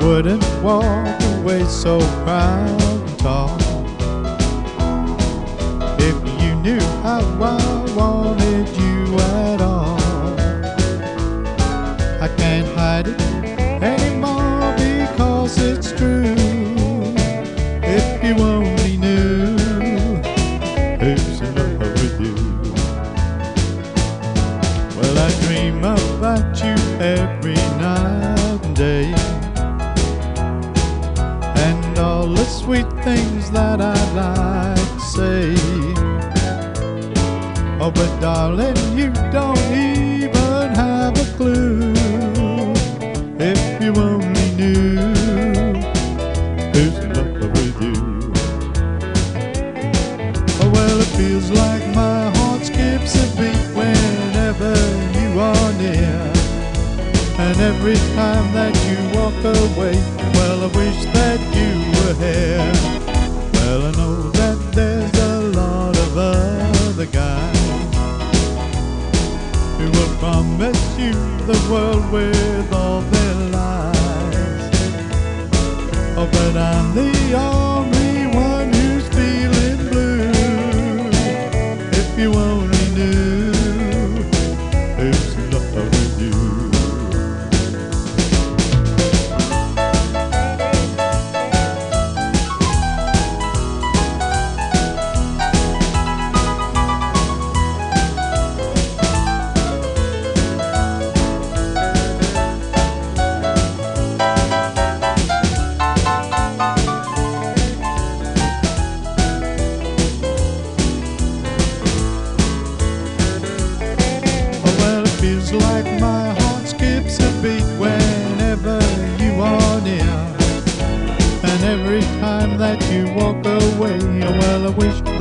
wouldn't walk away so proud and tall. If you knew how I wanted you at all. I can't hide it anymore because it's true. If you only knew who's in love with you. Well, I dream about you every night and day, and all the sweet things that I'd like to say. Oh, but darling, you don't even have a clue. If you only knew who's in love with you. Oh, well, it feels like my heart skips a beat whenever you are near. And every time that you walk away, well, I wish that you were here. Well, I know that there's a lot of other guys who will promise you the world with all their lies. Oh, but I'm the only one who's feeling blue. If you only knew who's in love with you. Feels like my heart skips a beat whenever you are near. And every time that you walk away, oh, well, I wish